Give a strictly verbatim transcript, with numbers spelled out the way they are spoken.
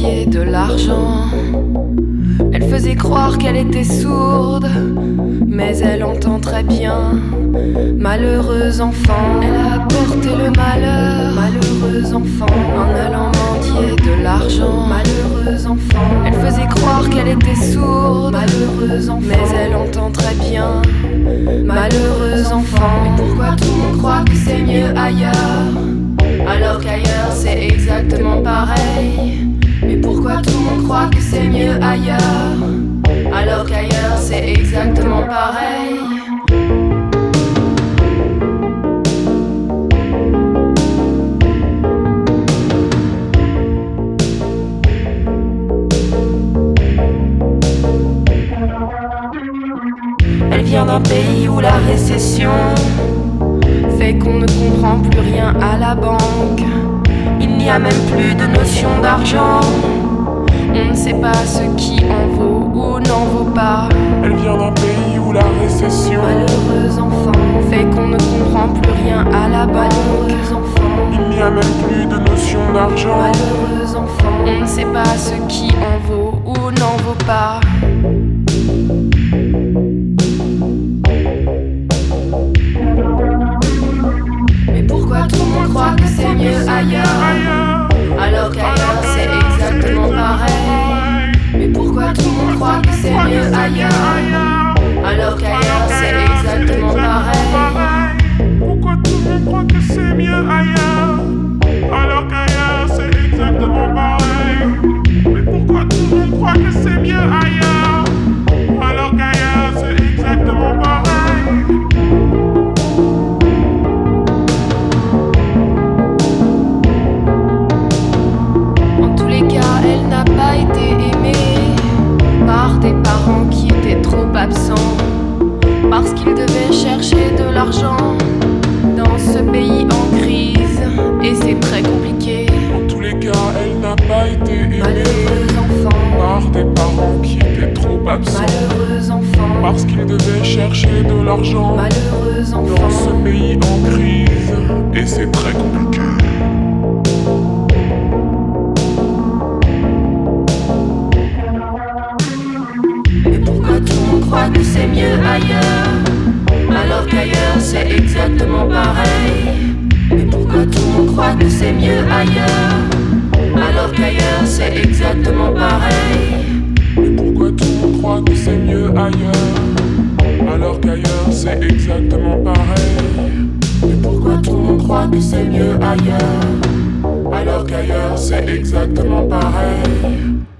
mendier de l'argent. Elle faisait croire qu'elle était sourde, mais elle entend très bien. Malheureux enfant, elle a porté le malheur. Malheureux enfant, en allant mendier de l'argent. Malheureux enfant, elle faisait croire qu'elle était sourde. Malheureux enfant, mais elle entend très bien. Malheureux enfant, mais pourquoi tout le monde croit que c'est mieux ailleurs, alors qu'ailleurs c'est exactement pareil? Mais pourquoi tout le monde croit que c'est mieux ailleurs, alors qu'ailleurs c'est exactement pareil? Elle vient d'un pays où la récession fait qu'on ne comprend plus rien à la banque. Il n'y a même plus de notion d'argent. On ne sait pas ce qui en vaut ou n'en vaut pas. Elle vient d'un pays où la récession, malheureux enfant, fait qu'on ne comprend plus rien à la banque. Malheureux enfant, il n'y a même plus de notion d'argent. Malheureux enfant, on ne sait pas ce qui en vaut ou n'en vaut pas. Mais pourquoi tout le monde croit que c'est mieux ailleurs, alors qu'ailleurs c'est exactement pareil? Mais pourquoi tout le monde croit que c'est mieux ailleurs, alors qu'ailleurs c'est exactement pareil? Pourquoi tout le monde croit que c'est mieux ailleurs, alors qu'ailleurs c'est exactement pareil? Mais pourquoi tout le monde croit que c'est mieux ailleurs, alors qu'ailleurs c'est exactement pareil? Elle n'a pas été aimée par des parents qui étaient trop absents, parce qu'ils devaient chercher de l'argent dans ce pays en crise, et c'est très compliqué. En tous les cas, elle n'a pas été aimée Malheureux enfant, par des parents qui étaient trop absents, malheureux enfant, parce qu'ils devaient chercher de l'argent malheureux enfant, dans ce pays en crise, et c'est très compliqué. Croit que c'est mieux ailleurs, alors qu'ailleurs c'est exactement pareil. Mais pourquoi tout le monde croit que c'est mieux ailleurs, alors qu'ailleurs c'est exactement pareil? Mais pourquoi tout le monde croit que c'est mieux ailleurs, alors qu'ailleurs c'est exactement pareil? Mais pourquoi tout le monde croit que c'est mieux ailleurs, alors qu'ailleurs c'est exactement pareil?